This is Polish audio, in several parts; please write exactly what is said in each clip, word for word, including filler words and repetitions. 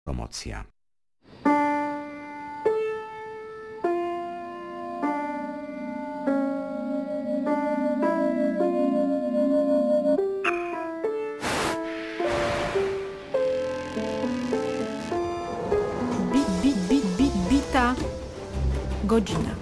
Promocja. Bit, bit, bit, bit, bita godzina.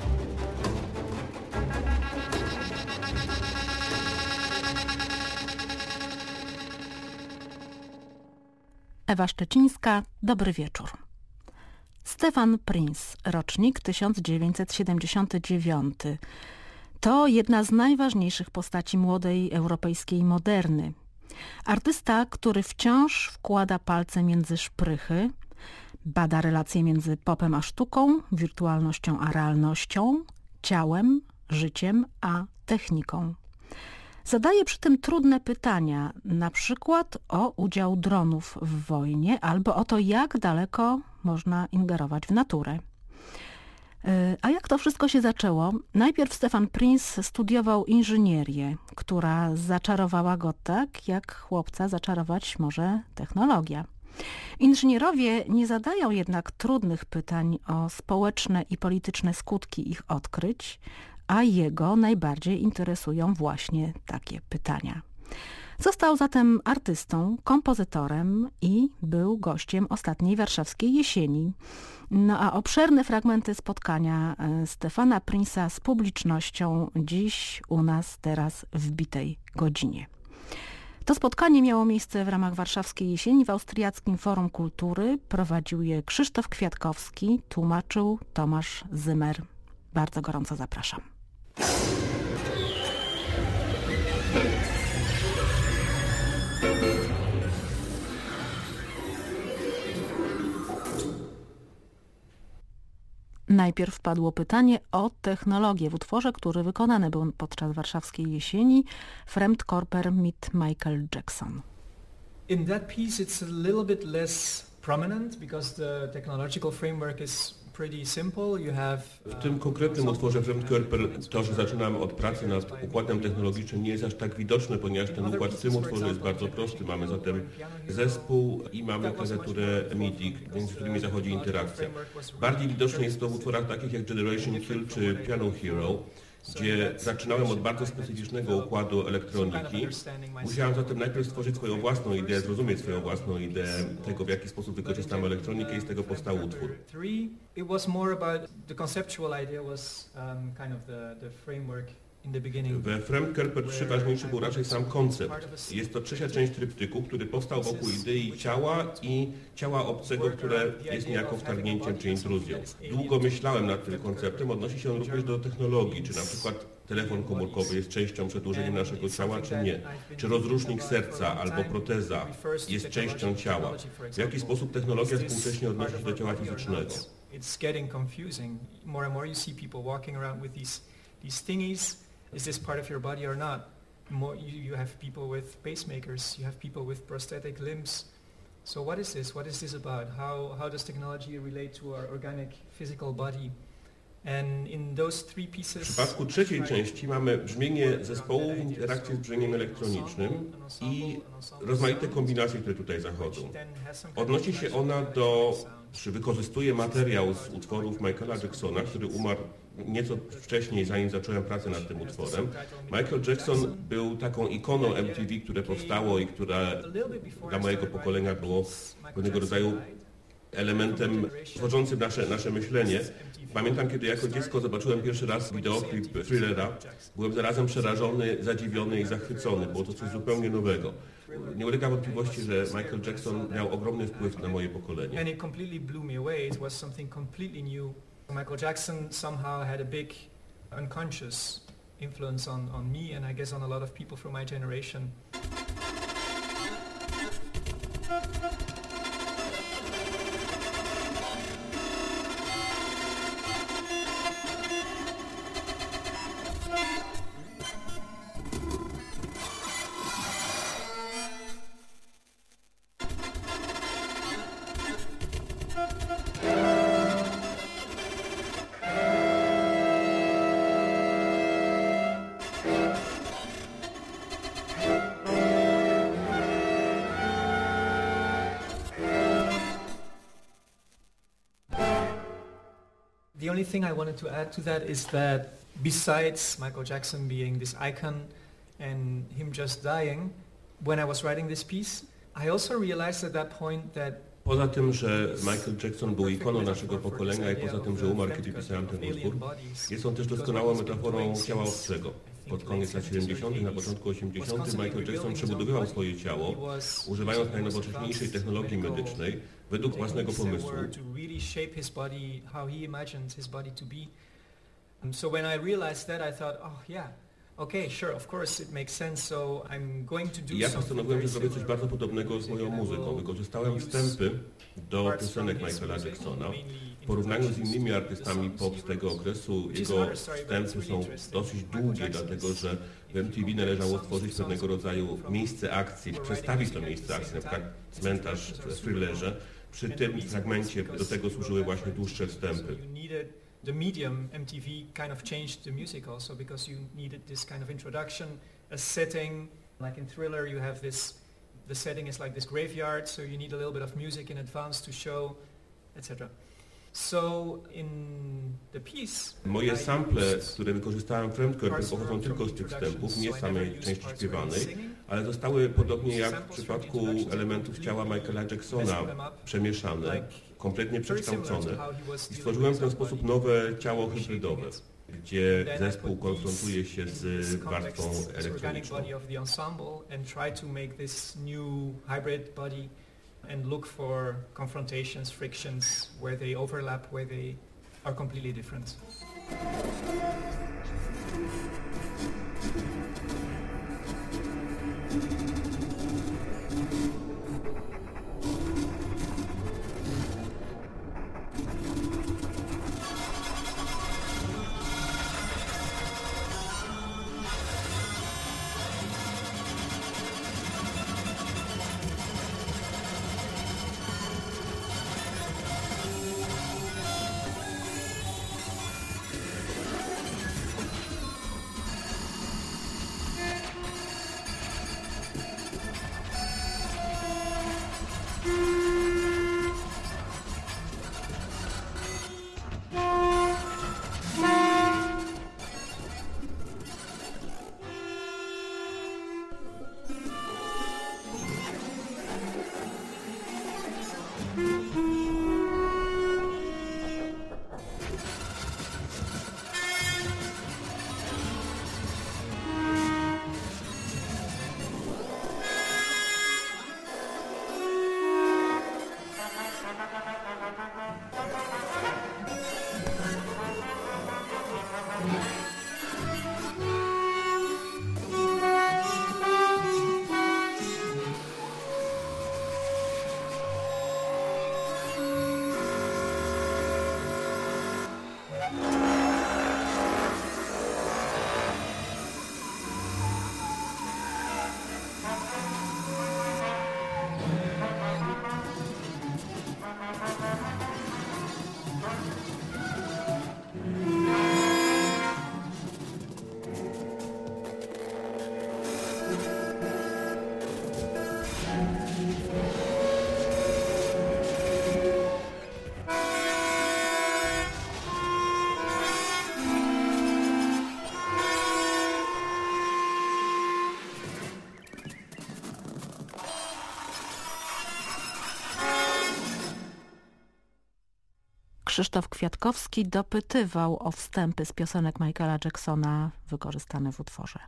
Ewa Szczecińska, dobry wieczór. Stefan Prince, rocznik tysiąc dziewięćset siedemdziesiąty dziewiąty. To jedna z najważniejszych postaci młodej europejskiej moderny. Artysta, który wciąż wkłada palce między szprychy, bada relacje między popem a sztuką, wirtualnością a realnością, ciałem, życiem a techniką. Zadaje przy tym trudne pytania, na przykład o udział dronów w wojnie albo o to, jak daleko można ingerować w naturę. A jak to wszystko się zaczęło? Najpierw Stefan Prince studiował inżynierię, która zaczarowała go tak, jak chłopca zaczarować może technologia. Inżynierowie nie zadają jednak trudnych pytań o społeczne i polityczne skutki ich odkryć, a jego najbardziej interesują właśnie takie pytania. Został zatem artystą, kompozytorem i był gościem ostatniej warszawskiej jesieni. No a obszerne fragmenty spotkania Stefana Prince'a z publicznością dziś u nas teraz w bitej godzinie. To spotkanie miało miejsce w ramach warszawskiej jesieni w Austriackim Forum Kultury. Prowadził je Krzysztof Kwiatkowski, tłumaczył Tomasz Zymer. Bardzo gorąco zapraszam. Najpierw padło pytanie o technologię w utworze, który wykonany był podczas warszawskiej jesieni, Fremdkörper mit Michael Jackson. In that piece it's a little bit less prominent because the technological framework is pretty simple. You have, w tym konkretnym utworze Fremdkörper to, że zaczynamy od pracy nad układem technologicznym, nie jest aż tak widoczne, ponieważ ten układ w tym utworze jest bardzo prosty. Mamy zatem zespół i mamy klawiaturę MIDI, między którymi zachodzi interakcja. Bardziej widoczne jest to w utworach takich jak Generation Kill czy Piano Hero, gdzie zaczynałem od bardzo specyficznego układu elektroniki. Musiałem zatem najpierw stworzyć swoją własną ideę, zrozumieć swoją własną ideę tego, w jaki sposób wykorzystamy elektronikę i z tego powstał utwór. We Fremdkörper trzy ważniejszy był raczej sam koncept. Jest to trzecia część tryptyku, który powstał wokół idei ciała i ciała obcego, które jest niejako wtargnięciem czy intruzją. Długo myślałem nad tym konceptem, odnosi się on również do technologii, czy na przykład telefon komórkowy jest częścią, przedłużeniem naszego ciała, czy nie. Czy rozrusznik serca albo proteza jest częścią ciała. W jaki sposób technologia współcześnie odnosi się do ciała fizycznego. Is this part of your body or not? More, you, you have people with pacemakers, you have people with prosthetic limbs. So what is this? What is this about? How, how does technology relate to our organic, physical body? And in those three pieces, w przypadku trzeciej części mamy brzmienie zespołu w interakcji z brzmieniem elektronicznym i rozmaite kombinacje, które tutaj zachodzą. Odnosi się ona do, czy wykorzystuje materiał z utworów Michaela Jacksona, który umarł nieco wcześniej, zanim zacząłem pracę nad tym utworem. Michael Jackson był taką ikoną M T V, które powstało i które dla mojego pokolenia było pewnego rodzaju elementem tworzącym nasze, nasze myślenie. Pamiętam, kiedy jako dziecko zobaczyłem pierwszy raz wideoklip Thrillera, byłem zarazem przerażony, zadziwiony i zachwycony. Było to coś zupełnie nowego. Nie ulega wątpliwości, że Michael Jackson miał ogromny wpływ na moje pokolenie. And it completely blew me away. It was something completely new. Michael Jackson somehow had a big unconscious influence on, on me and I guess on a lot of people from my generation. The only thing I wanted to add to that is that besides Michael Jackson being this icon and him just dying, when I was writing this piece, I also realized at that point that poza tym, że Michael Jackson był ikoną naszego pokolenia i poza tym, że umarł, kiedy pisałem ten utwór, jest on też doskonałą metaforą ciała obcego. Pod koniec lat siedemdziesiątych, na początku osiemdziesiątych Michael Jackson przebudowywał swoje ciało, używając najnowocześniejszej technologii medycznej według własnego pomysłu. So when I realized that, I thought, oh yeah, okay, sure, of course it makes sense, so I'm going to do I ja postanowiłem, że zrobię coś bardzo podobnego z moją muzyką. Wykorzystałem wstępy do piosenek Michaela Jacksona. W porównaniu z innymi artystami pop z tego okresu, jego wstępy są dosyć długie, dlatego że w M T V należało stworzyć pewnego rodzaju miejsce akcji, przedstawić to miejsce akcji, na przykład cmentarz w Thrillerze. Przy tym fragmencie do tego służyły właśnie dłuższe wstępy. The medium M T V kind of changed the music also because you needed this kind of introduction, a setting. Like in Thriller you have this, the setting is like this graveyard, so you need a little bit of music in advance to show, et cetera. So in the piece, moje sample, które wykorzystałem w Fremdkörper, pochodzą tylko z tych wstępów, nie z samej części śpiewanej, ale zostały, podobnie jak w przypadku elementów ciała Michaela Jacksona, przemieszane, kompletnie przekształcone i stworzyłem w ten sposób nowe ciało hybrydowe, gdzie zespół konfrontuje się z warstwą elektroniczną. And look for confrontations, frictions, where they overlap, where they are completely different. Krzysztof Kwiatkowski dopytywał o wstępy z piosenek Michaela Jacksona wykorzystane w utworze.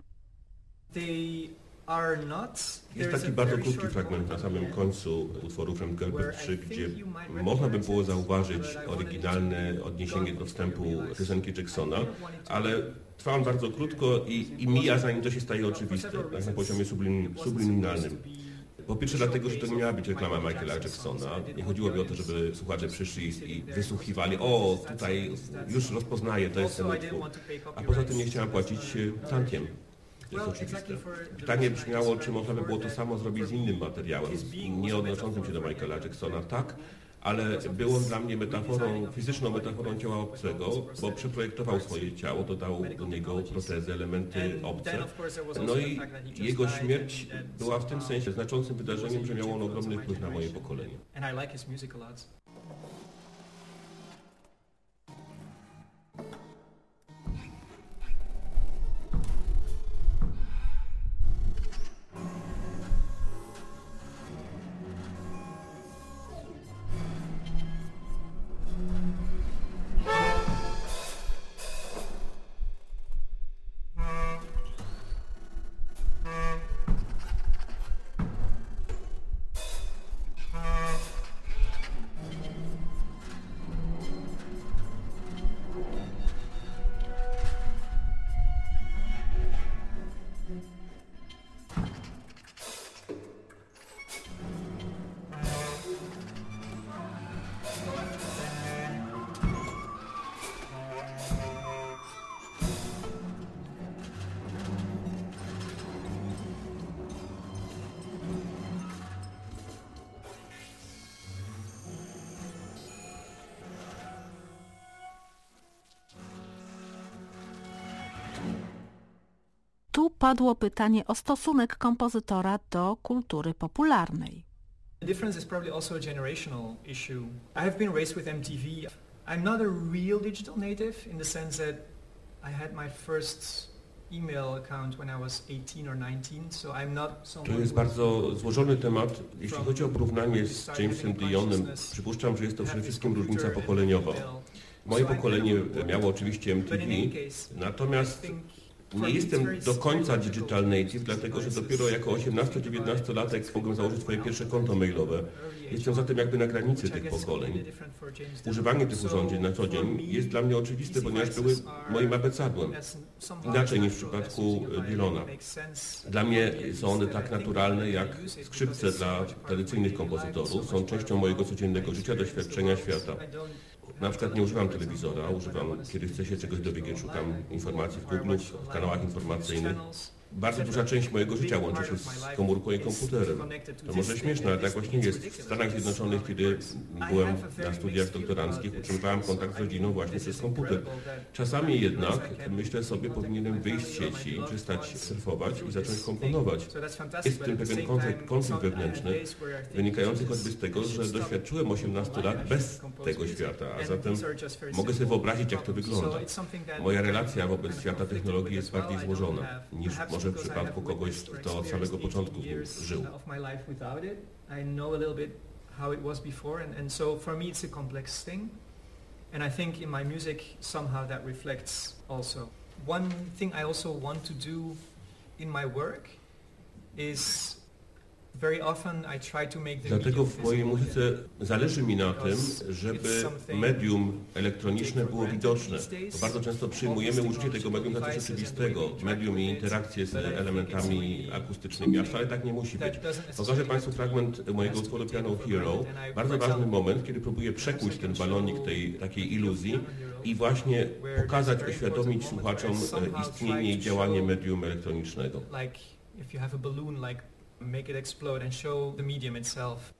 Jest taki bardzo krótki fragment na samym końcu utworu Fremdkörper trzy, gdzie można by było zauważyć oryginalne odniesienie do wstępu piosenki Jacksona, ale trwa on bardzo krótko i, i mija, zanim to się staje oczywiste, tak na poziomie sublim, subliminalnym. Po pierwsze dlatego, że to nie miała być reklama Michaela Jacksona. Nie chodziło mi o to, żeby słuchacze przyszli i wysłuchiwali, o, tutaj już rozpoznaję, to jest ten utwór. A poza tym nie chciałem płacić tantiem. To jest oczywiste. Pytanie brzmiało, czy można by było to samo zrobić z innym materiałem, nie odnoszącym się do Michaela Jacksona. Tak, ale było dla mnie metaforą, fizyczną metaforą ciała obcego, bo przeprojektował swoje ciało, dodał do niego protezy, elementy obce. No i jego śmierć była w tym sensie znaczącym wydarzeniem, że miało on ogromny wpływ na moje pokolenie. tu padło pytanie o stosunek kompozytora do kultury popularnej. The difference is probably also a generational issue. I have been raised with M T V. I'm not a real digital native in the sense that I had my first email account when I was eighteen or nineteen, so I'm not someone. To jest bardzo złożony temat. Jeśli chodzi o porównanie z Jamesem Dionem, przypuszczam, że jest to przede wszystkim różnica pokoleniowa. Moje pokolenie miało oczywiście M T V, natomiast nie jestem do końca digital native, dlatego że dopiero jako osiemnasto-dziewiętnastolatek mogłem założyć swoje pierwsze konto mailowe. Jestem zatem jakby na granicy tych pokoleń. Używanie tych urządzeń na co dzień jest dla mnie oczywiste, ponieważ były moim abecadłem. Inaczej niż w przypadku Dylana. Dla mnie są one tak naturalne jak skrzypce dla tradycyjnych kompozytorów. Są częścią mojego codziennego życia, doświadczenia świata. Na przykład nie używam telewizora, używam, kiedy chcę się czegoś dowiedzieć, szukam informacji w Google, w kanałach informacyjnych. Bardzo duża część mojego życia łączy się z komórką i komputerem. To może śmieszne, ale tak właśnie jest. W Stanach Zjednoczonych, kiedy byłem na studiach doktoranckich, utrzymywałem kontakt z rodziną właśnie przez komputer. Czasami jednak, myślę sobie, powinienem wyjść z sieci, przestać surfować i zacząć komponować. Jest w tym pewien konflikt, konflikt wewnętrzny, wynikający choćby z tego, że doświadczyłem osiemnastu lat bez tego świata, a zatem mogę sobie wyobrazić, jak to wygląda. Moja relacja wobec świata technologii jest bardziej złożona niż może w przypadku kogoś, kto od samego początku żył. I know a little bit how it was before, and, and so for me it's a complex thing, and I think in my music somehow that reflects also. One thing I also want to do in my work is very often I try to make the Dlatego w mojej muzyce zależy mi na tym, żeby medium elektroniczne było widoczne. Bo bardzo często przyjmujemy użycie tego medium za coś oczywistego, medium i interakcje z elementami akustycznymi, a wcale tak nie musi być. Pokażę Państwu fragment mojego utworu Piano Hero, bardzo ważny moment, kiedy próbuję przekuć ten balonik tej takiej iluzji i właśnie pokazać, uświadomić słuchaczom istnienie i działanie medium elektronicznego. Make it explode and show the medium itself.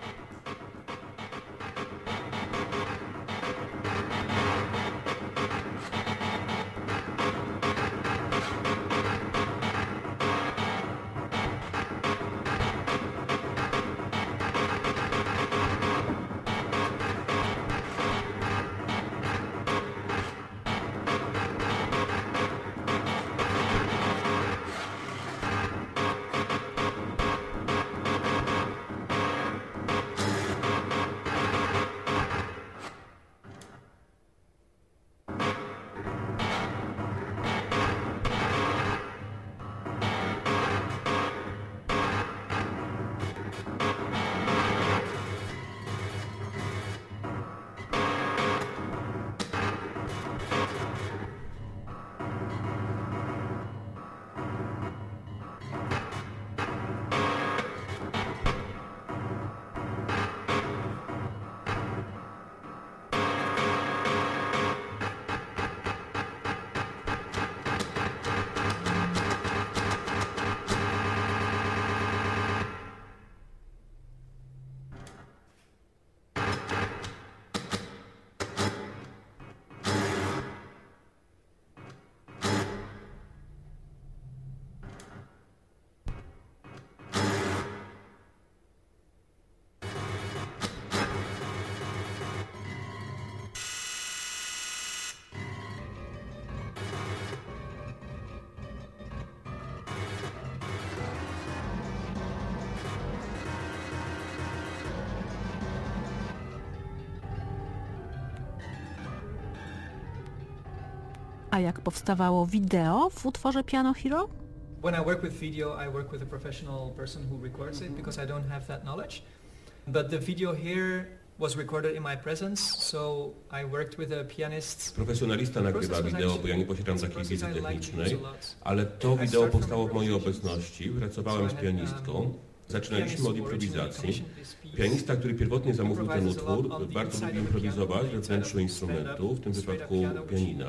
A jak powstawało wideo w utworze Piano Hero? When I work with video, I work with a professional person who records it because I don't have that knowledge. But the video here was recorded in my presence, so I worked with a pianist. Profesjonalista nagrywa wideo, bo ja nie posiadam takiej wiedzy technicznej, ale to wideo powstało w mojej obecności. Pracowałem z pianistką. Zaczynaliśmy od improwizacji. Pianista, który pierwotnie zamówił ten utwór, bardzo lubi improwizować we wnętrzu instrumentu, w tym wypadku pianina.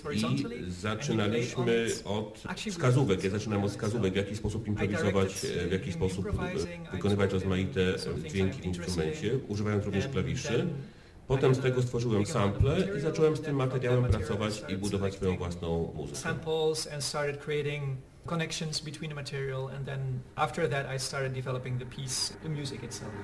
I zaczynaliśmy od wskazówek. Ja zaczynam od wskazówek, w jaki sposób improwizować, w jaki sposób wykonywać rozmaite dźwięki w instrumencie, używając również klawiszy. Potem z tego stworzyłem sample i zacząłem z tym materiałem pracować i budować swoją własną muzykę. connections between the material, and then after that I started developing the piece, the music itself.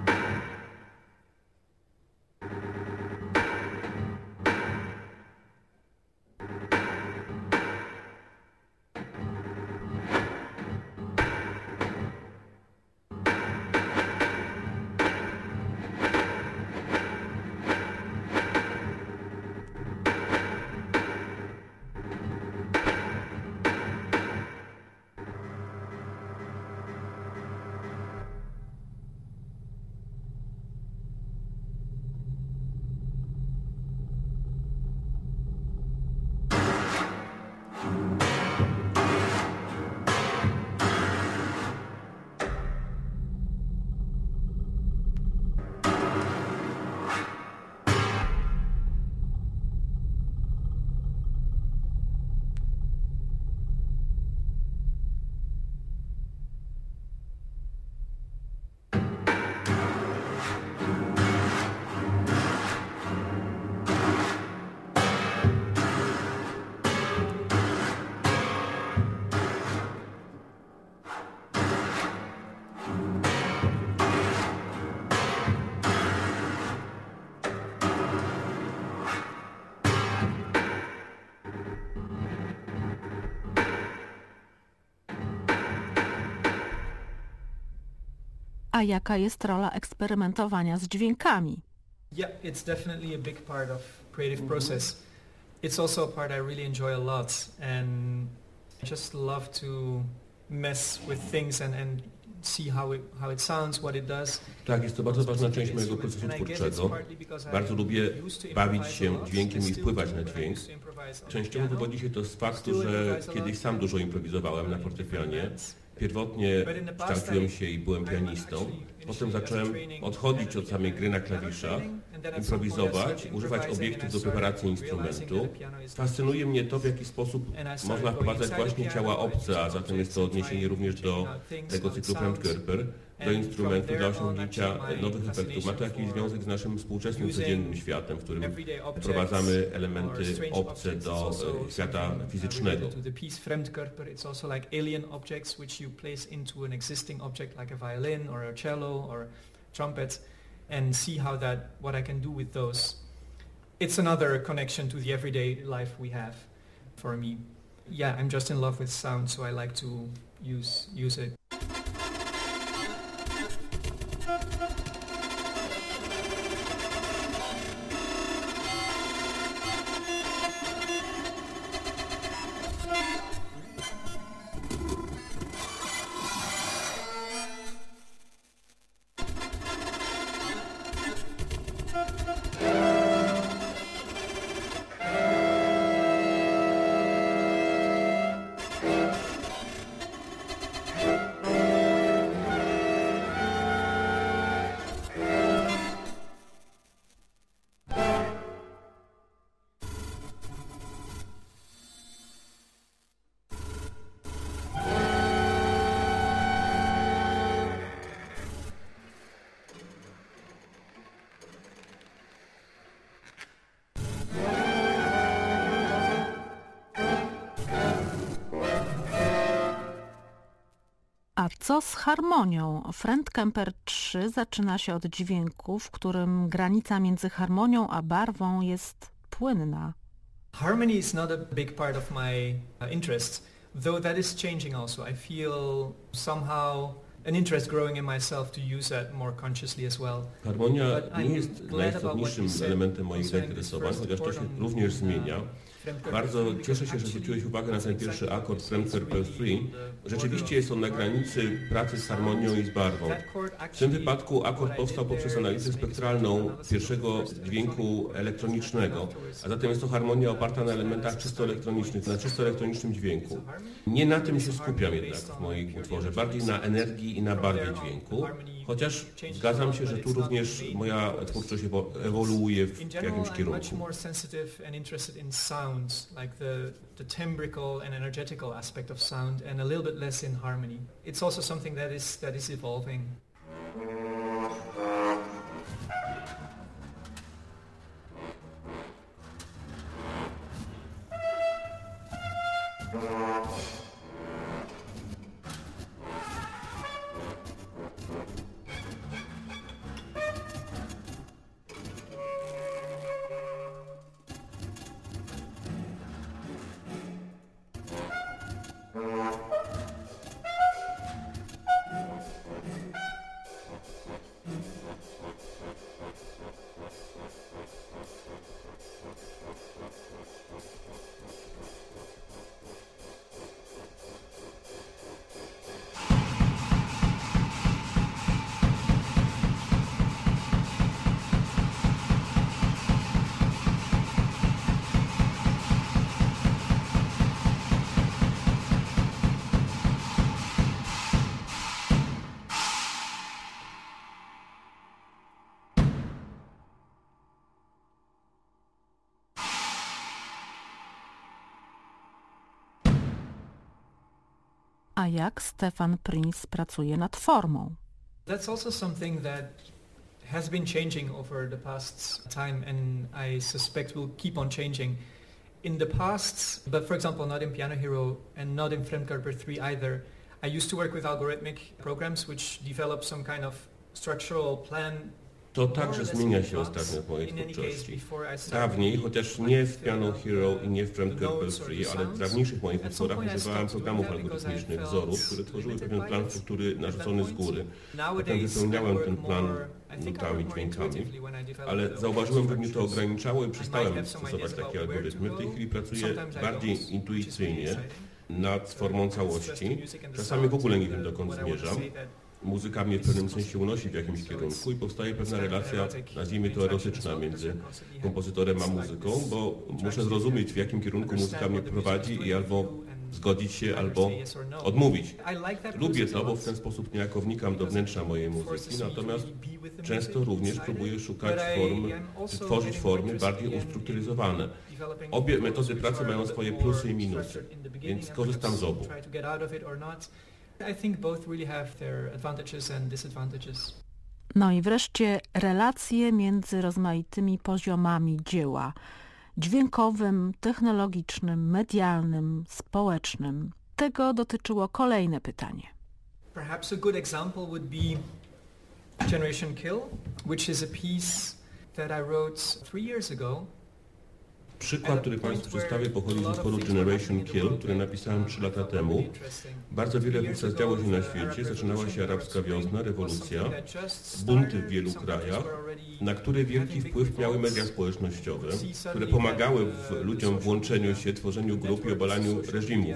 A jaka jest rola eksperymentowania z dźwiękami? Yeah, it's definitely a big part of creative process. It's also a part I really enjoy a lot, and I just love to mess with things and, and see how it, how it sounds, what it does. Tak, jest to bardzo ważna część mojego procesu twórczego. Bardzo lubię bawić się dźwiękiem i wpływać na dźwięk. Częściowo wywodzi się to z faktu, że kiedyś sam dużo improwizowałem na fortepianie. Pierwotnie kształciłem się i byłem pianistą. Potem zacząłem odchodzić od samej gry na klawiszach, improwizować, używać obiektów do preparacji instrumentu. Fascynuje mnie to, w jaki sposób można wprowadzać właśnie ciała obce, a zatem jest to odniesienie również do tego cyklu Fremdkörper, do instrumentu dla osiągnięcia nowych efektów. Ma to jakiś związek z naszym współczesnym, codziennym światem, w którym wprowadzamy elementy obce do świata fizycznego. Or trumpet, and see how that, what I can do with those. It's another connection to the everyday life we have for me. Yeah, I'm just in love with sound, so I like to use use it. A co z harmonią? Fremdkörper trzy zaczyna się od dźwięku, w którym granica między harmonią a barwą jest płynna. Harmony is not a big part of my uh, interest, though that is changing also. I feel somehow an interest growing in myself to use that more consciously as well. Harmonia nie jest najistotniejszym elementem moich zainteresowań, chociaż to się również zmienia. Bardzo cieszę się, że zwróciłeś uwagę na ten pierwszy akord Fremdkörper trzy. Rzeczywiście jest on na granicy pracy z harmonią i z barwą. W tym wypadku akord powstał poprzez analizę spektralną pierwszego dźwięku elektronicznego, a zatem jest to harmonia oparta na elementach czysto elektronicznych, na czysto elektronicznym dźwięku. Nie na tym się skupiam jednak w moim utworze, bardziej na energii i na barwie dźwięku, chociaż zgadzam się, że tu również moja twórczość ewoluuje w jakimś kierunku. Like the, the timbrical and energetical aspect of sound, and a little bit less in harmony. It's also something that is that is evolving. A jak Stefan Prinz pracuje nad formą? That's also something that has been changing over the past time, and I suspect will keep on changing. In the past, but for example not in Piano Hero and not in Fremdkörper three either, I used to work with algorithmic programs which develop some kind of structural plan. To także zmienia się ostatnio w mojej twórczości. Dawniej, chociaż nie w Piano Hero i nie w Fremdkörper trzy, ale w dawniejszych moich utworach używałem programów algorytmicznych, wzorów, które tworzyły pewien plan struktury narzucony z góry. Potem wypełniałem ten plan nutami, dźwiękami, ale zauważyłem, że mnie to ograniczało i przestałem stosować takie algorytmy. W tej chwili pracuję bardziej intuicyjnie nad formą całości. Czasami w ogóle nie wiem, dokąd zmierzam. Muzyka mnie w pewnym sensie unosi w jakimś kierunku i powstaje pewna relacja, nazwijmy to erotyczna, między kompozytorem a muzyką, bo muszę zrozumieć, w jakim kierunku muzyka mnie prowadzi i albo zgodzić się, albo odmówić. Lubię to, bo w ten sposób niejako wnikam do wnętrza mojej muzyki, natomiast często również próbuję szukać form, czy tworzyć formy bardziej ustrukturyzowane. Obie metody pracy mają swoje plusy i minusy, więc korzystam z obu. I think both really have their advantages and disadvantages. No i wreszcie relacje między rozmaitymi poziomami dzieła. Dźwiękowym, technologicznym, medialnym, społecznym. Tego dotyczyło kolejne pytanie. Perhaps a good example would be Generation Kill, which is a piece that I wrote three years ago. Przykład, który Państwu przedstawię, pochodzi z utworu Generation Kill, który napisałem trzy lata temu. Bardzo wiele wówczas działo się na świecie. Zaczynała się arabska wiosna, rewolucja, bunty w wielu krajach, na które wielki wpływ miały media społecznościowe, które pomagały w ludziom w łączeniu się, tworzeniu grup i obalaniu reżimów.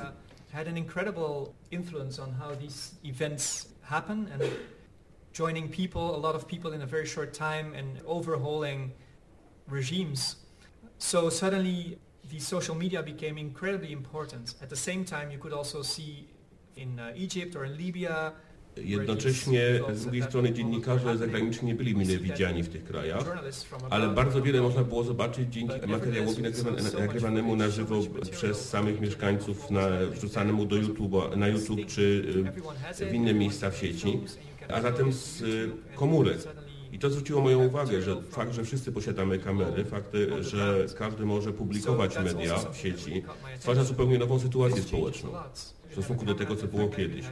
Joining people, a lot of people in a very short time and overhauling regimes. So suddenly these social media became incredibly important. At the same time you could also see in uh, Egypt or in Libya. Jednocześnie z drugiej strony dziennikarze zagraniczni nie byli mile widziani w tych krajach, ale bardzo wiele można było zobaczyć dzięki materiałowi nagrywanemu na żywo przez samych mieszkańców, na, wrzucanemu do YouTube'a, na YouTube czy w inne miejsca w sieci, a zatem z komórek. I to zwróciło moją uwagę, że fakt, że wszyscy posiadamy kamery, fakt, że każdy może publikować media w sieci, stwarza zupełnie nową sytuację społeczną w stosunku do tego, co było kiedyś.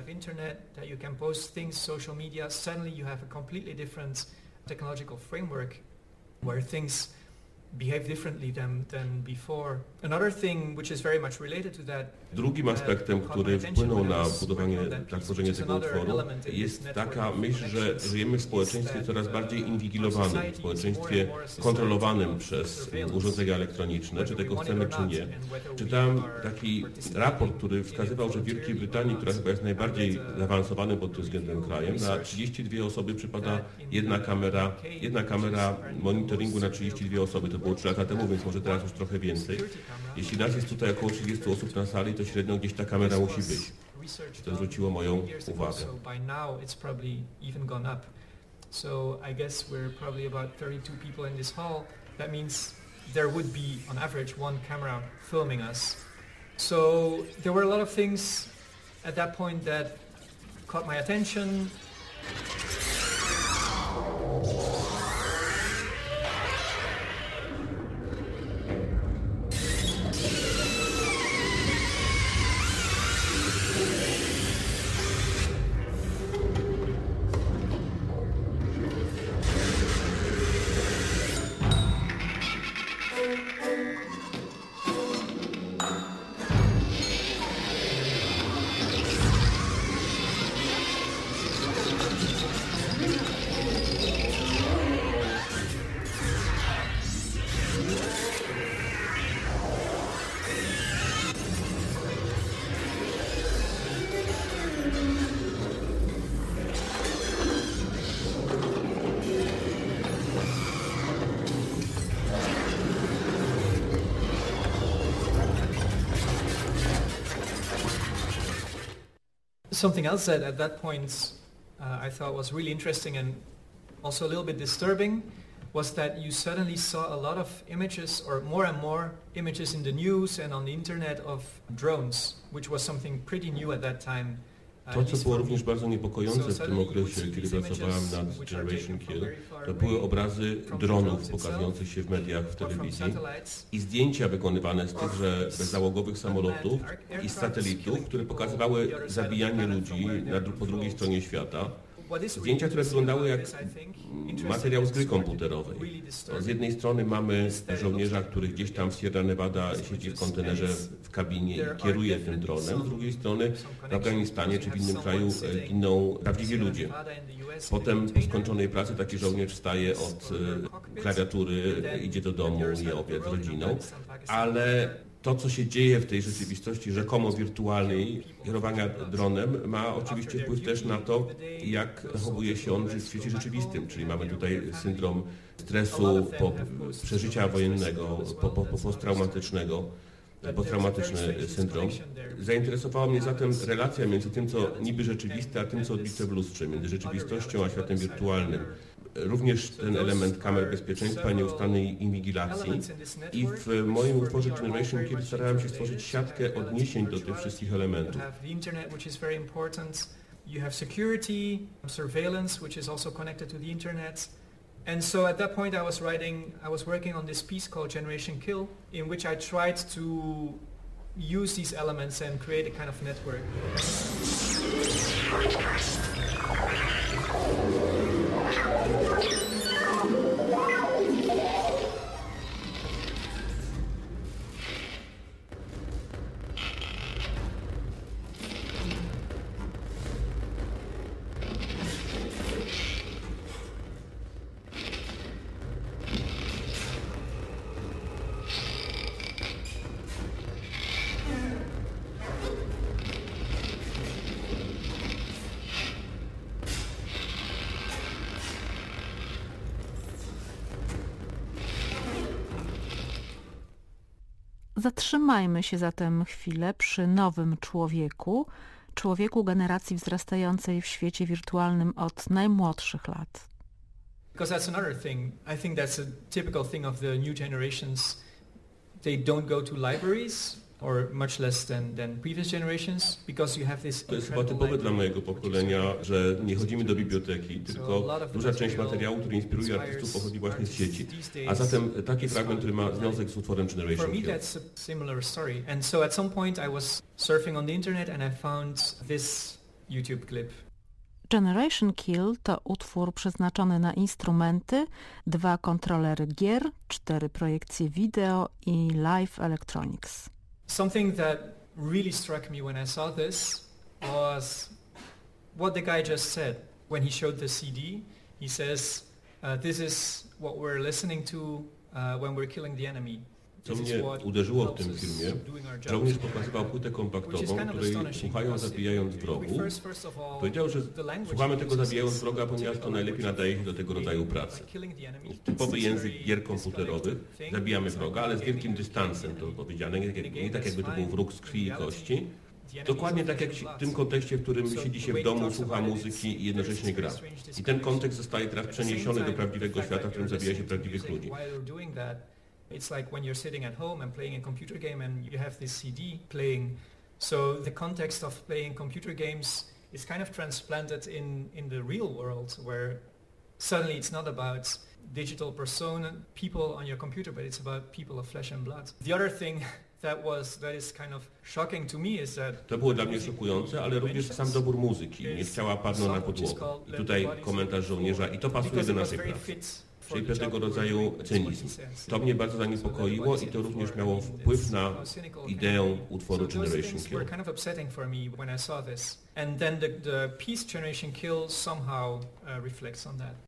behave differently than, than before. Another thing which is very much related to that. Drugim aspektem, który wpłynął na budowanie, na tworzenie tego utworu, jest taka myśl, że żyjemy w społeczeństwie coraz bardziej inwigilowanym, w społeczeństwie kontrolowanym przez urządzenia elektroniczne, czy tego chcemy, czy nie. Czytałem taki raport, który wskazywał, że w Wielkiej Brytanii, która chyba jest najbardziej zaawansowanym pod tym względem krajem, na trzydzieści dwie osoby przypada jedna kamera, jedna kamera monitoringu na trzydzieści dwie osoby. To było trzy lata temu, więc może teraz już trochę więcej. Jeśli nas jest tutaj około trzydziestu osób na sali, to średnio gdzieś ta kamera musi być. To zwróciło moją uwagę. So I guess we're probably about thirty-two people in this hall. That means there would be on average one camera filming us. So there were a lot of things at that point that caught my attention. Something else that at that point uh, I thought was really interesting and also a little bit disturbing was that you suddenly saw a lot of images, or more and more images in the news and on the internet, of drones, which was something pretty new at that time. To, co było również bardzo niepokojące w tym okresie, kiedy pracowałem nad Generation Kill, to były obrazy dronów pokazujących się w mediach, w telewizji i zdjęcia wykonywane z tychże bezzałogowych samolotów i z satelitów, które pokazywały zabijanie ludzi na, po drugiej stronie świata. Zdjęcia, które wyglądały jak materiał z gry komputerowej. Z jednej strony mamy żołnierza, który gdzieś tam w Sierra Nevada siedzi w kontenerze w kabinie i kieruje tym dronem. Z drugiej strony w Afganistanie czy w innym kraju giną prawdziwi ludzie. Potem po skończonej pracy taki żołnierz wstaje od klawiatury, idzie do domu, je obiad z rodziną, ale to, co się dzieje w tej rzeczywistości rzekomo wirtualnej, kierowania dronem, ma oczywiście wpływ też na to, jak zachowuje się on w świecie rzeczywistym, czyli mamy tutaj syndrom stresu po przeżycia wojennego, po, po, po posttraumatycznego, posttraumatyczny syndrom. Zainteresowała mnie zatem relacja między tym, co niby rzeczywiste, a tym, co odbite w lustrze, między rzeczywistością a światem wirtualnym. Również ten element kamer bezpieczeństwa, nieustannej inwigilacji. I w moim utworze Generation Kill starałem się stworzyć siatkę odniesień do tych wszystkich elementów. You have security, surveillance, which is also connected to the internet. And so at that point I was writing, I was working on this piece called Generation Kill, in which I tried to use these elements and create a kind of network. Zatrzymajmy się zatem chwilę przy nowym człowieku, człowieku generacji wzrastającej w świecie wirtualnym od najmłodszych lat. Because that's another thing. I think that's a typical thing of the new generations. They don't go to libraries or much less than, than previous generations, because you have this. To jest chyba typowe dla mojego pokolenia, że nie chodzimy do biblioteki, tylko duża część materiału, który inspiruje artystów, pochodzi właśnie z sieci. A zatem taki fragment, który ma związek z utworem Generation Kill. For me that's a similar story. And so at some point I was surfing on the internet and I found this YouTube clip. Generation Kill to utwór przeznaczony na instrumenty, dwa kontrolery gier, cztery projekcje wideo i live electronics. Something that really struck me when I saw this was what the guy just said. When he showed the C D, he says, uh, this is what we're listening to uh, when we're killing the enemy. Co mnie uderzyło w tym filmie, żołnierz pokazywał płytę kompaktową, której słuchają zabijając wrogów. Powiedział, że słuchamy tego zabijając wroga, ponieważ to najlepiej nadaje się do tego rodzaju pracy. Typowy język gier komputerowych, zabijamy wroga, ale z wielkim dystansem to powiedziane, nie tak jakby to był wróg z krwi i kości. Dokładnie tak jak w tym kontekście, w którym siedzi się w domu, słucha muzyki i jednocześnie gra. I ten kontekst zostaje teraz przeniesiony do prawdziwego świata, w którym zabija się prawdziwych ludzi. It's like when you're sitting at home and playing a computer game and you have this C D playing. So the context of playing computer games is kind of transplanted in, in the real world, where suddenly it's not about digital persona, people on your computer, but it's about people of flesh and blood. The other thing that was that is kind of shocking to me is that to było dla mnie szokujące, ale również sam dobór muzyki. Nie chciała padnąć na podłogę. I tutaj komentarz żołnierza i to pasuje do naszej pracy. Czyli pewnego rodzaju cynizm. To mnie bardzo zaniepokoiło i to również miało wpływ na ideę utworu Generation Kill. And then the, the piece Generation Kill somehow uh, reflects on that.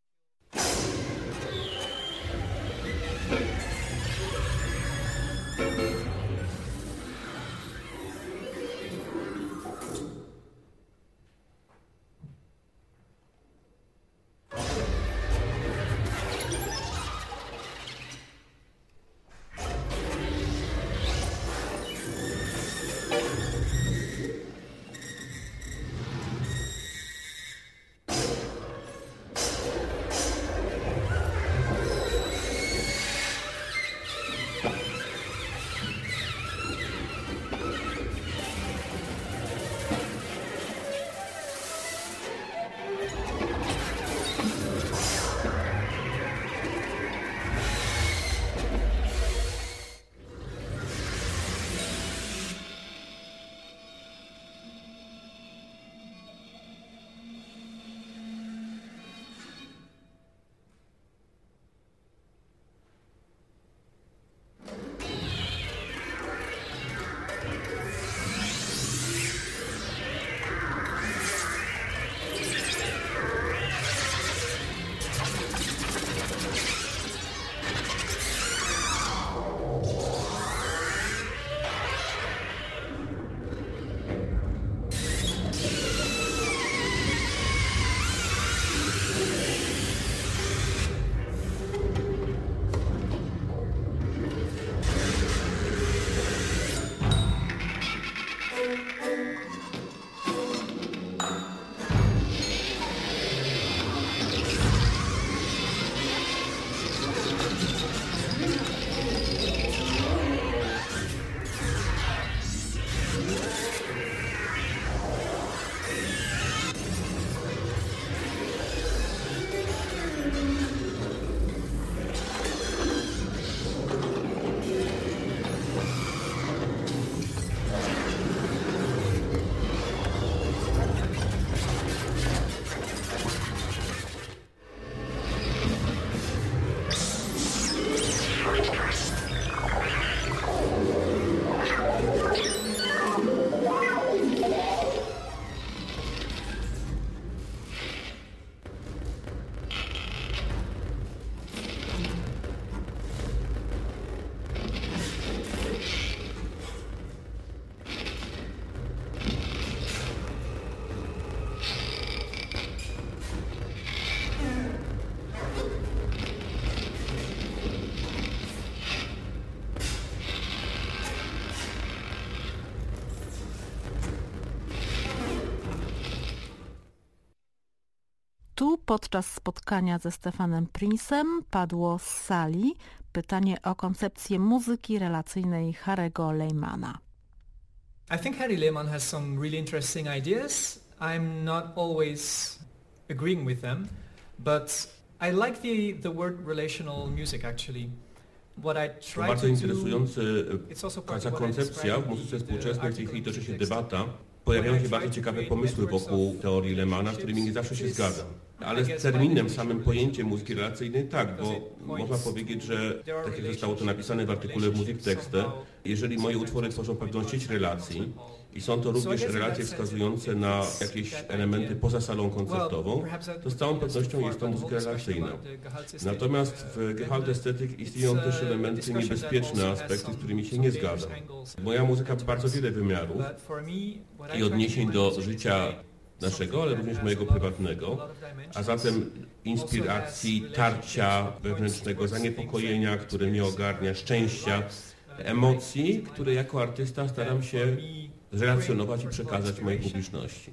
podczas spotkania ze Stefanem Prince'em padło z sali pytanie o koncepcję muzyki relacyjnej Harry'ego Lehmana. I think Harry Lehman has some really interesting ideas. I'm not always agreeing with them, but I like the, the word relational music actually. What I try to bardzo to interesująca koncepcja. W muzyce współczesnej w tej chwili toczy się debata. Pojawiają się bardzo ciekawe pomysły wokół teorii Lehmana, z którymi nie zawsze się zgadzam. Ale z terminem, samym pojęciem muzyki relacyjnej tak, bo można powiedzieć, że tak jak zostało to napisane w artykule w Music Texte, jeżeli moje utwory tworzą pewną sieć relacji i są to również relacje wskazujące na jakieś elementy poza salą koncertową, to z całą pewnością jest to muzyka relacyjna. Natomiast w Gehalt Aesthetic istnieją też elementy niebezpieczne, aspekty, z którymi się nie zgadzam. Moja muzyka ma bardzo wiele wymiarów i odniesień do życia naszego, ale również mojego prywatnego, a zatem inspiracji, tarcia wewnętrznego, zaniepokojenia, które mnie ogarnia, szczęścia, emocji, które jako artysta staram się zrelacjonować i przekazać mojej publiczności.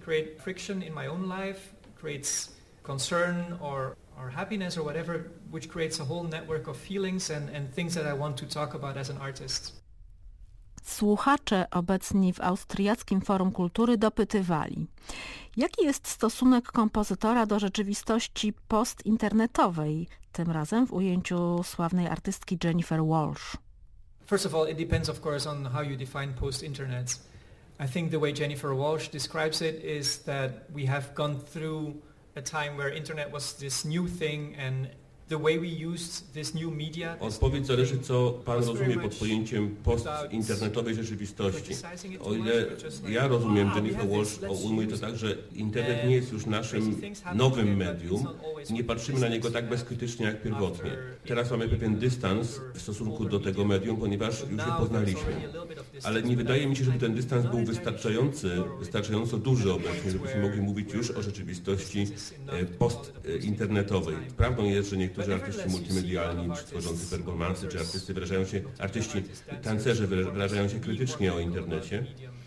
or happiness or whatever, which creates a whole network of feelings and, and things that I want to talk about as an artist. Słuchacze obecni w Austriackim Forum Kultury dopytywali, jaki jest stosunek kompozytora do rzeczywistości postinternetowej, tym razem w ujęciu sławnej artystki Jennifer Walsh. First of all, it depends of course on how you define post-internet. I think the way Jennifer Walsh describes it is that we have gone through a time where internet was this new thing and the way we used this new media. Odpowiedź zależy, co Pan rozumie pod pojęciem postinternetowej rzeczywistości. O ile ja rozumiem Jennifer Walsh, ujmuję to tak, że internet nie jest już naszym nowym medium i nie patrzymy na niego tak bezkrytycznie jak pierwotnie. Teraz mamy pewien dystans w stosunku do tego medium, ponieważ już je poznaliśmy. Ale nie wydaje mi się, żeby ten dystans był wystarczający, wystarczająco duży obecnie, żebyśmy mogli mówić już o rzeczywistości postinternetowej. Prawdą jest, że niektórzy artyści multimedialni, czy tworzący performansy, czy artysty wyrażają się, artyści, tancerze wyrażają się krytycznie o internecie.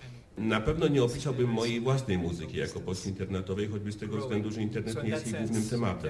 Na pewno nie opisałbym mojej własnej muzyki jako postinternetowej, choćby z tego względu, że internet nie jest jej głównym tematem,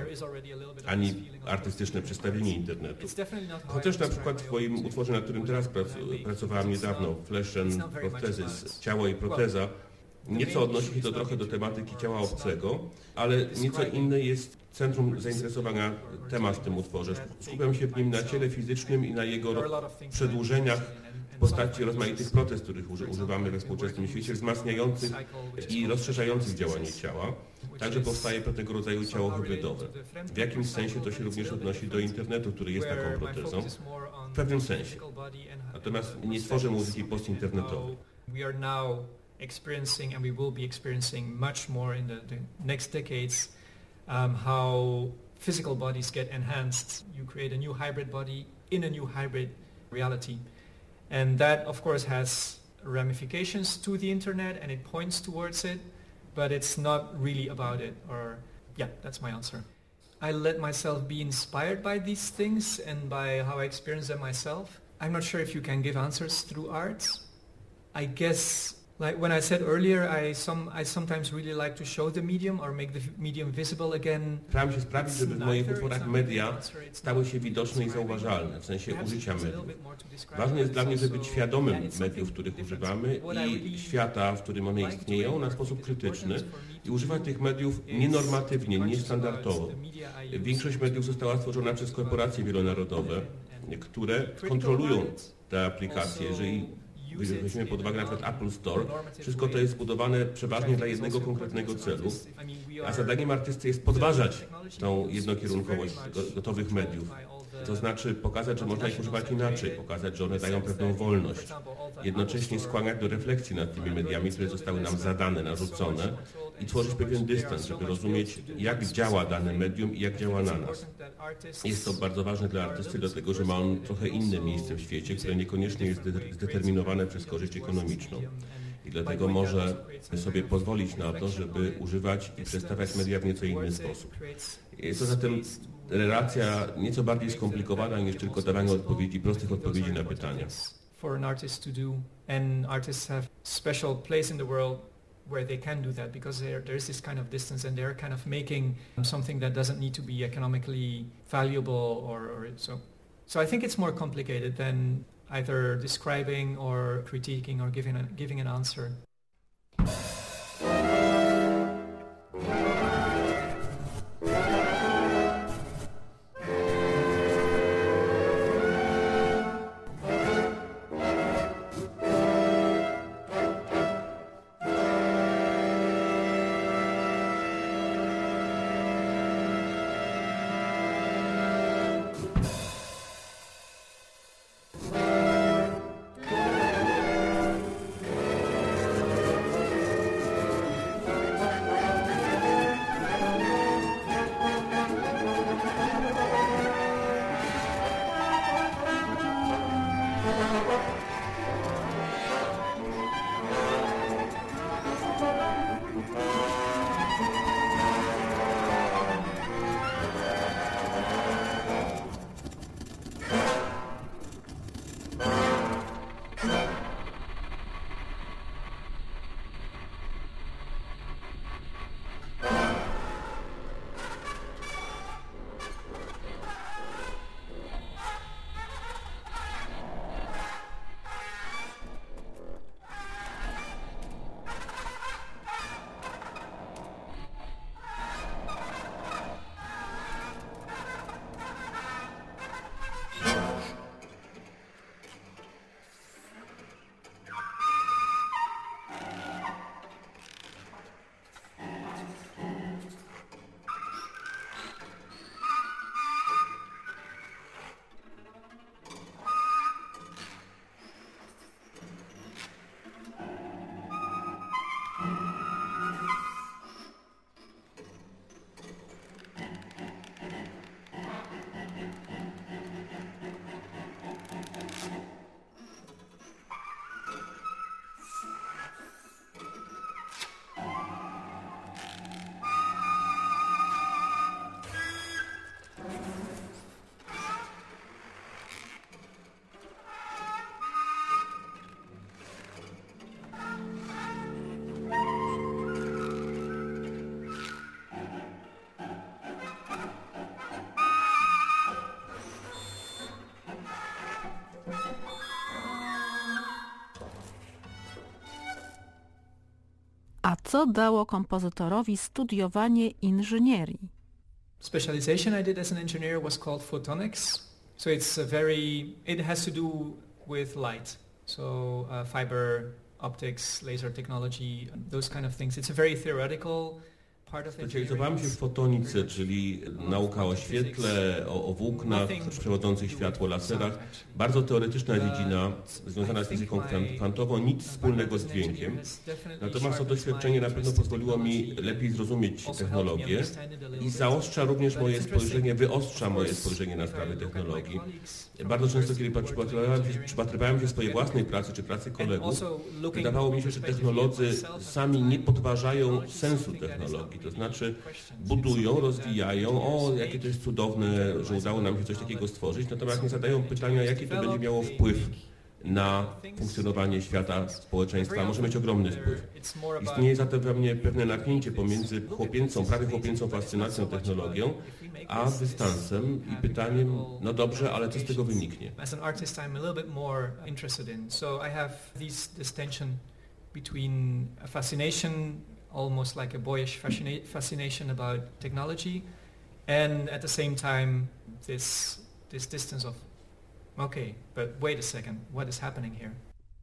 ani artystyczne przedstawienie internetu. Chociaż na przykład w moim utworze, nad którym teraz pracowałem niedawno, Flesh and Prosthesis, Ciało i proteza, nieco odnosi się to trochę do tematyki ciała obcego, ale nieco inne jest centrum zainteresowania temat w tym utworze. Skupiam się w nim na ciele fizycznym i na jego przedłużeniach w postaci rozmaitych protez, których używamy we współczesnym świecie, wzmacniających i rozszerzających działanie ciała. Także powstaje pewnego rodzaju ciało hybrydowe. W jakimś sensie to się również odnosi do internetu, który jest taką protezą. W pewnym sensie. Natomiast nie tworzę muzyki postinternetowej. Experiencing and we will be experiencing much more in the, the next decades um, how physical bodies get enhanced. You create a new hybrid body in a new hybrid reality. And that of course has ramifications to the internet and it points towards it, but it's not really about it. Or yeah, that's my answer. I let myself be inspired by these things and by how I experience them myself. I'm not sure if you can give answers through art. I guess like when I said earlier, I some I sometimes really like to show the medium or make the medium visible again. Staram się sprawić, żeby w moich utworach media stały się widoczne i zauważalne, w sensie użycia mediów. Ważne jest dla mnie, żeby być świadomym mediów, których używamy i świata, w którym one istnieją, na sposób krytyczny i używać tych mediów nienormatywnie, niestandardowo. Większość mediów została stworzona przez korporacje wielonarodowe, które kontrolują te aplikacje. Jeżeli weźmiemy pod uwagę na przykład Apple Store, wszystko to jest zbudowane przeważnie dla jednego konkretnego celu, a zadaniem artysty jest podważać tą jednokierunkowość gotowych mediów. To znaczy pokazać, że można ich używać inaczej, pokazać, że one dają pewną wolność. Jednocześnie skłaniać do refleksji nad tymi mediami, które zostały nam zadane, narzucone i tworzyć pewien dystans, żeby rozumieć, jak działa dane medium i jak działa na nas. Jest to bardzo ważne dla artysty, dlatego że ma on trochę inne miejsce w świecie, które niekoniecznie jest zdeterminowane przez korzyść ekonomiczną. I dlatego może sobie pozwolić na to, żeby używać i przedstawiać media w nieco inny sposób. Jest to zatem relacja nieco bardziej skomplikowana niż tylko dawanie odpowiedzi, prostych odpowiedzi na pytania. For an artist to do, and artists have special place in the world where they can do that, because there there is this kind of distance and they're kind of making something that doesn't need to be economically valuable or, or so. So I think it's more complicated than either describing or critiquing or giving a, giving an answer. A co dało kompozytorowi studiowanie inżynierii? Specialization I did as an engineer was called photonics. So it's a very, it has to do with light. So uh, fiber optics, laser technology, those kind of things. It's a very theoretical part of engineering. Specjalizowałem się w fotonice, czyli nauka o świetle, o, o włóknach przewodzących światło, laserach. Bardzo teoretyczna dziedzina, związana z fizyką kwantową, nic wspólnego z dźwiękiem. Natomiast to doświadczenie na pewno pozwoliło mi lepiej zrozumieć technologię i zaostrza również moje spojrzenie, wyostrza moje spojrzenie na sprawy technologii. Bardzo często, kiedy przypatrywałem się, przypatrywałem się swojej własnej pracy czy pracy kolegów, wydawało mi się, że technolodzy sami nie podważają sensu technologii. To znaczy budują, rozwijają, o jakie to jest cudowne, że udało nam się coś takiego stworzyć, natomiast nie zadają pytania, jaki to będzie miało wpływ na funkcjonowanie świata, społeczeństwa. Może mieć ogromny wpływ. Istnieje zatem we mnie pewne napięcie pomiędzy chłopięcą, prawie chłopięcą fascynacją technologią, a dystansem i pytaniem, no dobrze, ale co z tego wyniknie? As an artist I'm a little bit more interested in. So I have this, this tension between a fascination, almost like a boyish fascination about technology, and at the same time this this distance of, okay, but wait a second, what is happening here?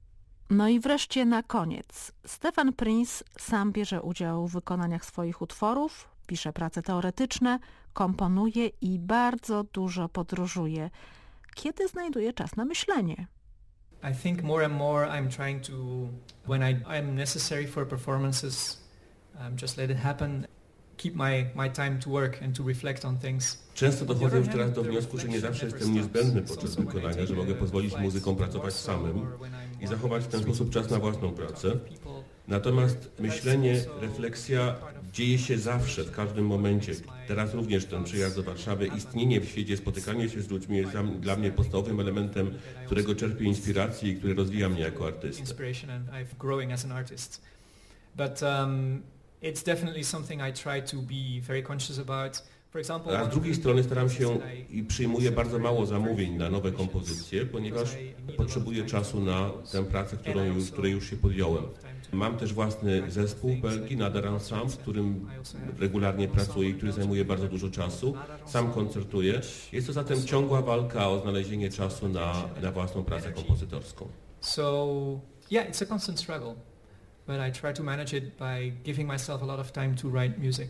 No i wreszcie na koniec. Stephen Prince sam bierze udział w wykonaniach swoich utworów, pisze prace teoretyczne, komponuje i bardzo dużo podróżuje. Kiedy znajduje czas na myślenie? I think more and more I'm trying to, when I, I'm necessary for performances, um, just let it happen. Keep my, my time to work and to reflect on things. Często dochodzę już teraz do wniosku, że nie zawsze jestem niezbędny podczas wykonania, że mogę pozwolić muzykom pracować samym i zachować w ten sposób czas na własną pracę. Natomiast myślenie, refleksja dzieje się zawsze, w każdym momencie. Teraz również ten przyjazd do Warszawy, istnienie w świecie, spotykanie się z ludźmi jest dla mnie podstawowym elementem, którego czerpię inspirację i który rozwija mnie jako artystę. But um, it's definitely something I try to be very conscious about. A z drugiej strony staram się i przyjmuję bardzo mało zamówień na nowe kompozycje, ponieważ potrzebuję czasu na tę pracę, którą już, której już się podjąłem. Mam też własny zespół w Belgii, Nadar Ensemble, z którym regularnie pracuję i który zajmuje bardzo dużo czasu. Sam koncertuję. Jest to zatem ciągła walka o znalezienie czasu na, na własną pracę kompozytorską. So, yeah, it's a constant struggle, but I try to manage it by giving myself a lot of time to write music.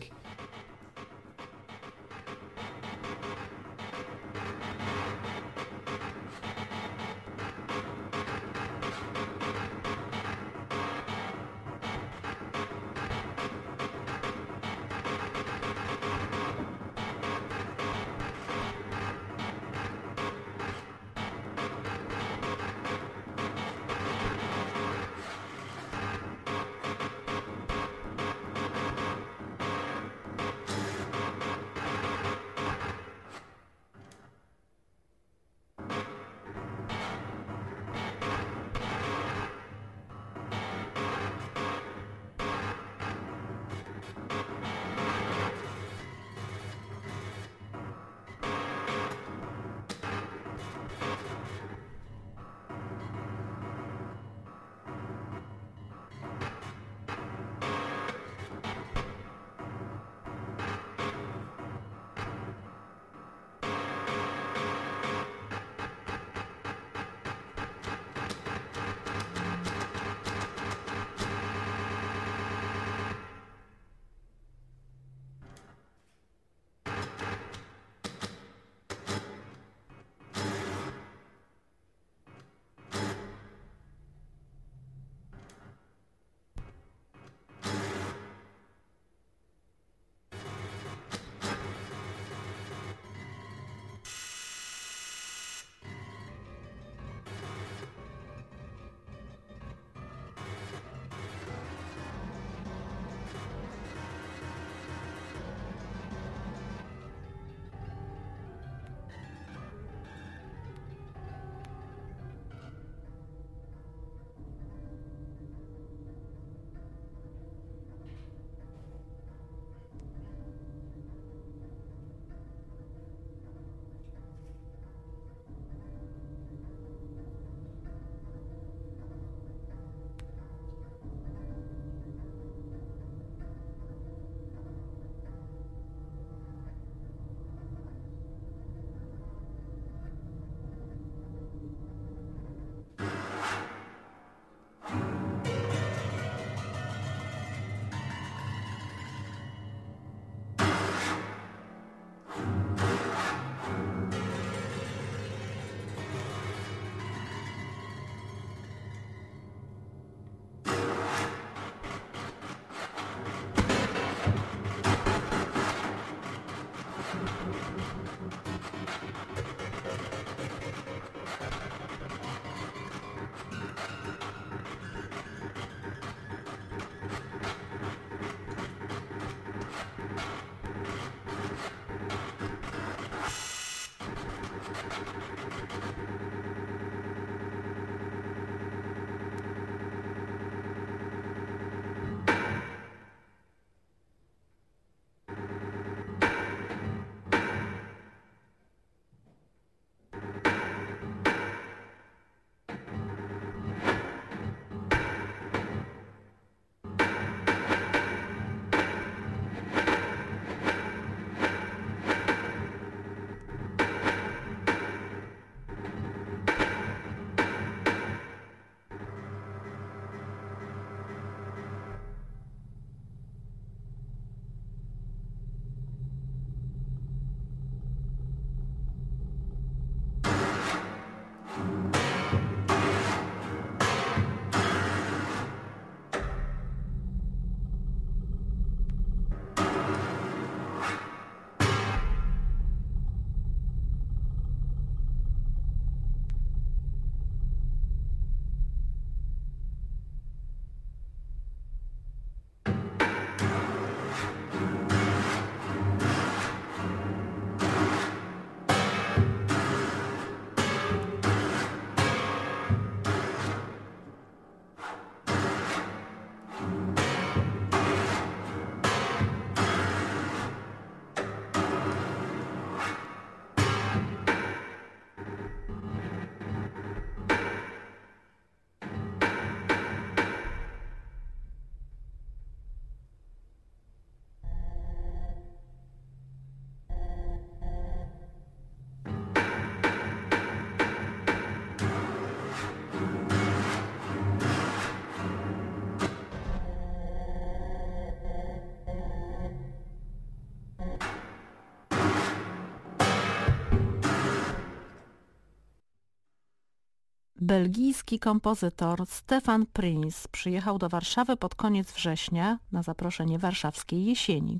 Belgijski kompozytor Stefan Prinz przyjechał do Warszawy pod koniec września na zaproszenie warszawskiej jesieni.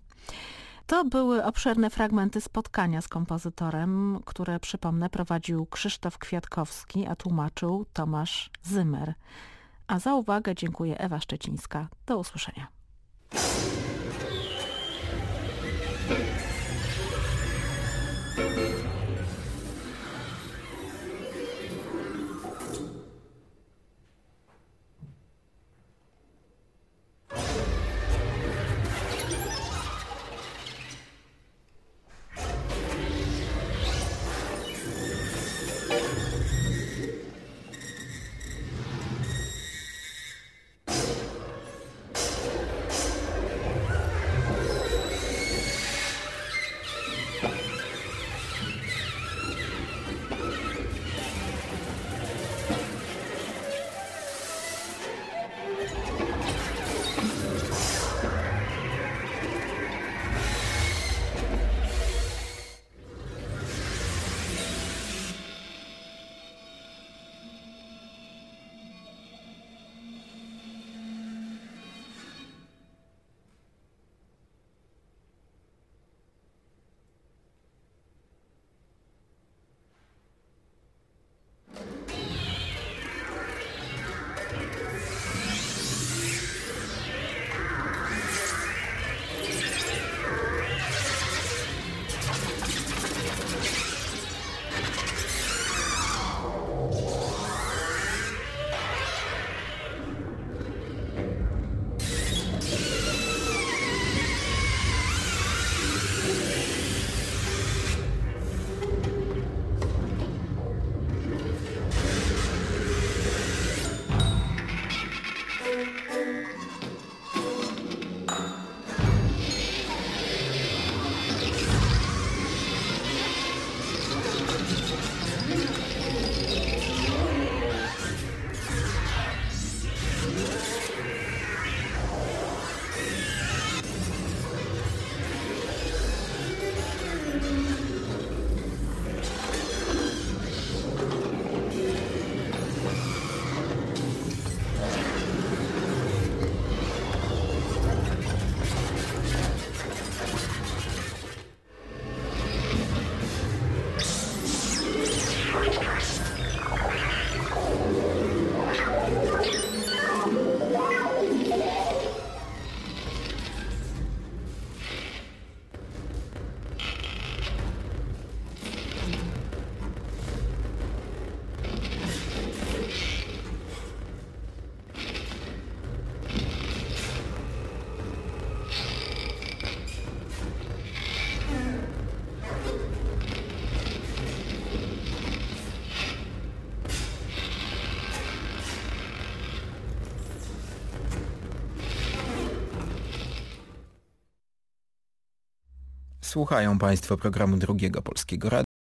To były obszerne fragmenty spotkania z kompozytorem, które, przypomnę, prowadził Krzysztof Kwiatkowski, a tłumaczył Tomasz Zymer. A za uwagę dziękuję Ewa Szczecińska. Do usłyszenia. Słuchają Państwo programu Drugiego Polskiego Radia.